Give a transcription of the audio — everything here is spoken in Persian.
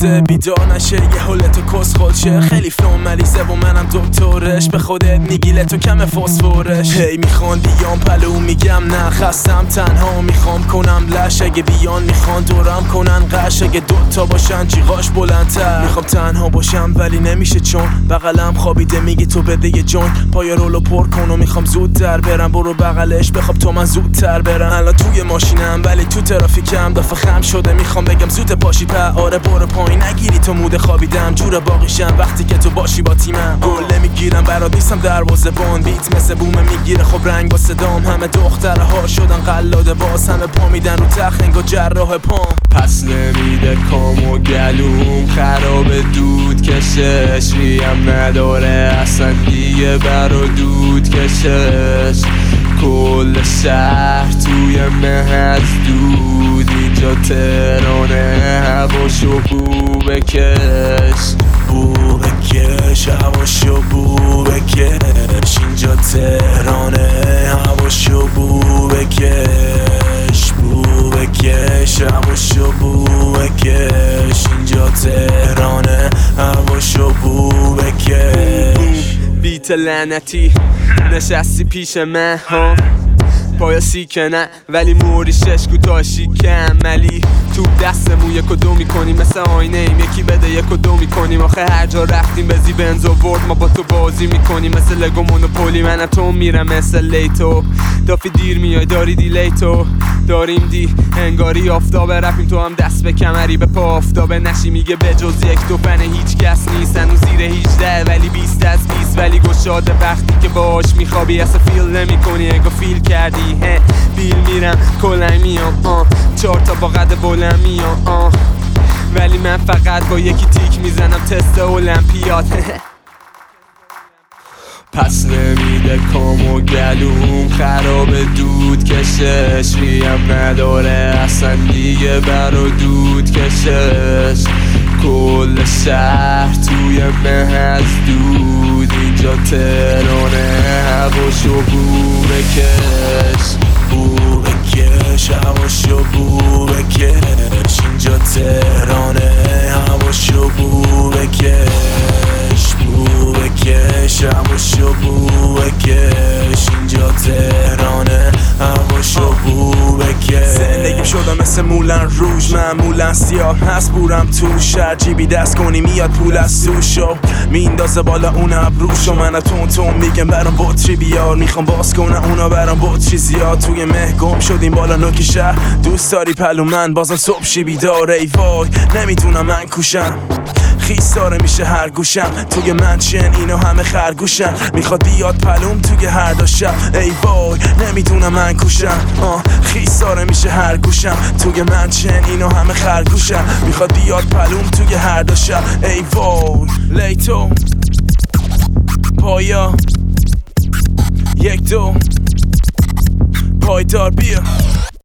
شده بیدار نشه یه حالتو کس خودشه خیلی فلوم مریضه و منم دکترش به خودت میگیله تو کم فسفورش هی میخوان بیام پلو میگم نه خستم تنها میخوام کنم لش اگه بیان میخوان دورم کنن قش اگه دوتا باشن جیغاش بلندتر میخوام تنها باشم ولی نمیشه چون بغلم خوابیده میگی تو بده یه جون پای رولو پر کن و میخوام زودتر برم برو بغلش بخواب تو من زودتر برم الان توی ماشینم ولی تو ترافیکم دافه خم شده میخوام بگم زود پاشی آره برو پایین نگیری تو موده خوابیدم جور باقیشم وقتی که تو باشی با تیمم گله میگیرم برات نیستم دروازه بان بیت مثل بومه میگیره خب رنگ با صدام همه دخترها شدن قلاده باز همه پا میدن رو تخت انگار جراح پام پس نمیده کام و گلوم خراب دود کشش ریم نداره اصلا دیگه برا دود کشش کل شهر توی مه از دود اینجا تهرانه هواشو بو بکش هواشو بو بکش اینجا تهرانه هواشو بو بکش هواشو بو بکش اینجا تهرانه هواشو بو بکش بیت لعنتی نشستی پیش من ها پایا سیکنه ولی موری شش کوتاشی کملی تو دستمون یک و دو میکنیم مثل آینه ایم یکی بده یک و دو میکنیم آخه هر جا رفتیم بزی بنز و ورد ما با تو بازی میکنیم مثل لگو مونوپولی من تو میرم مثل لیتو دافی دیر میای داری دیلی تو داریم دی انگاری آفتاب رفتیم تو هم دست به کمری به پا آفتابه نشی میگه به جز یک توپن هیچ کس نیستن و زیر 18 ولی 20 از 20 ولی گشاده وقتی که باش میخوابی اصلا فیل نمی کنی انگار فیل کردی بیل میرم کلنگ میام 4 تا با قد بلند میام ولی من فقط با یکی تیک میزنم تست المپیاد پس نمیده کام و گلوم خراب دود کشش ریم نداره اصلا دیگه برا دود کشش کل شهر توی مه از دود اینجا تهرانه هواشو بو بکش هواشو بو بکش اینجا تهرانه هواشو بو بکش هواشو بو بکش اینجا تهرانه هواشو بو بکش زندگیم شدم مثل مولن روژ معمولا سیاه هست بورم تو شهر جیبی دست کنی میاد پول از سوشو میندازه بالا اون ابروشو من تون میگم برام بطری بیار میخوام باز کنم اونا برام بطری زیاد توی مه گم شدیم بالا نوک شهر دوست داری پلو من بازم صبح شی بیدار ای وای نمیتونم من کوشم خیس داره میشه هر گوشم توی منشن اینو همه خرگوشم میخواد بیاد پلوم توی هر دو شب ای وای نمیدونم من کوشم خیس داره میشه هر گوشم توی منشن اینو همه خرگوشم میخواد بیاد پلوم توی هر دو شب ای وای لیتو پایا 1 2 پایدار بیا